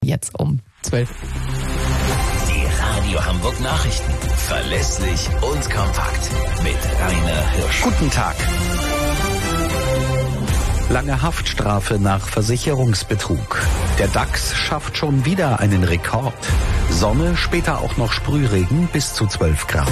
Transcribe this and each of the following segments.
Jetzt um 12. Die Radio Hamburg Nachrichten. Verlässlich und kompakt. Mit Rainer Hirsch. Guten Tag. Lange Haftstrafe nach Versicherungsbetrug. Der DAX schafft schon wieder einen Rekord. Sonne, später auch noch Sprühregen bis zu 12 Grad.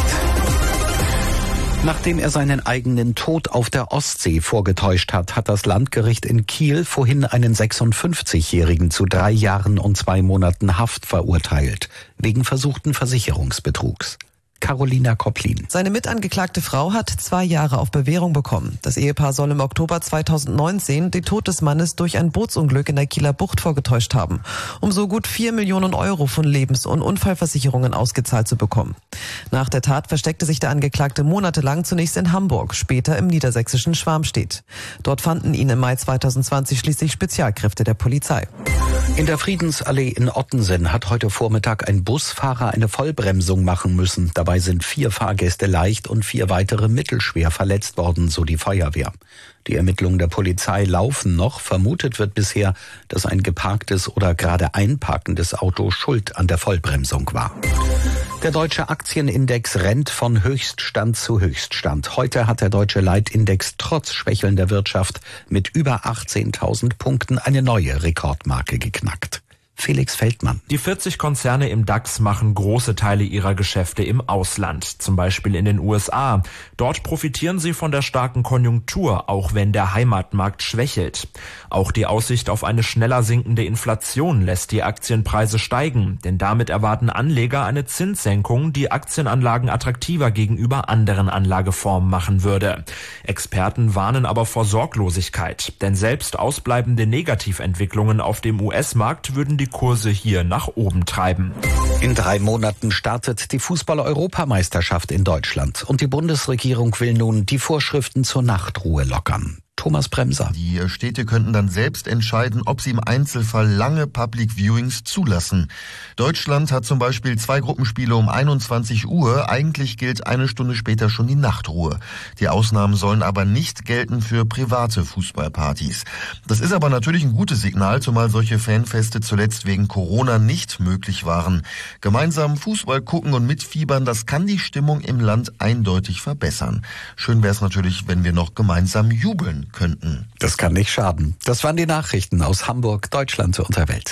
Nachdem er seinen eigenen Tod auf der Ostsee vorgetäuscht hat, hat das Landgericht in Kiel vorhin einen 56-Jährigen zu 3 Jahren und 2 Monaten Haft verurteilt, wegen versuchten Versicherungsbetrugs. Carolina Kopplin. Seine mitangeklagte Frau hat 2 Jahre auf Bewährung bekommen. Das Ehepaar soll im Oktober 2019 den Tod des Mannes durch ein Bootsunglück in der Kieler Bucht vorgetäuscht haben, um so gut 4 Millionen Euro von Lebens- und Unfallversicherungen ausgezahlt zu bekommen. Nach der Tat versteckte sich der Angeklagte monatelang zunächst in Hamburg, später im niedersächsischen Schwarmstedt. Dort fanden ihn im Mai 2020 schließlich Spezialkräfte der Polizei. In der Friedensallee in Ottensen hat heute Vormittag ein Busfahrer eine Vollbremsung machen müssen. Dabei sind 4 Fahrgäste leicht und 4 weitere mittelschwer verletzt worden, so die Feuerwehr. Die Ermittlungen der Polizei laufen noch. Vermutet wird bisher, dass ein geparktes oder gerade einparkendes Auto schuld an der Vollbremsung war. Der deutsche Aktienindex rennt von Höchststand zu Höchststand. Heute hat der deutsche Leitindex trotz schwächelnder Wirtschaft mit über 18.000 Punkten eine neue Rekordmarke geknackt. Felix Feldmann. Die 40 Konzerne im DAX machen große Teile ihrer Geschäfte im Ausland, zum Beispiel in den USA. Dort profitieren sie von der starken Konjunktur, auch wenn der Heimatmarkt schwächelt. Auch die Aussicht auf eine schneller sinkende Inflation lässt die Aktienpreise steigen, denn damit erwarten Anleger eine Zinssenkung, die Aktienanlagen attraktiver gegenüber anderen Anlageformen machen würde. Experten warnen aber vor Sorglosigkeit, denn selbst ausbleibende Negativentwicklungen auf dem US-Markt würden die Kurse hier nach oben treiben. In 3 Monaten startet die Fußball-Europameisterschaft in Deutschland und die Bundesregierung will nun die Vorschriften zur Nachtruhe lockern. Thomas Bremser. Die Städte könnten dann selbst entscheiden, ob sie im Einzelfall lange Public Viewings zulassen. Deutschland hat zum Beispiel 2 Gruppenspiele um 21 Uhr. Eigentlich gilt 1 Stunde später schon die Nachtruhe. Die Ausnahmen sollen aber nicht gelten für private Fußballpartys. Das ist aber natürlich ein gutes Signal, zumal solche Fanfeste zuletzt wegen Corona nicht möglich waren. Gemeinsam Fußball gucken und mitfiebern, das kann die Stimmung im Land eindeutig verbessern. Schön wäre es natürlich, wenn wir noch gemeinsam jubeln könnten. Das kann nicht schaden. Das waren die Nachrichten aus Hamburg, Deutschland und der Welt.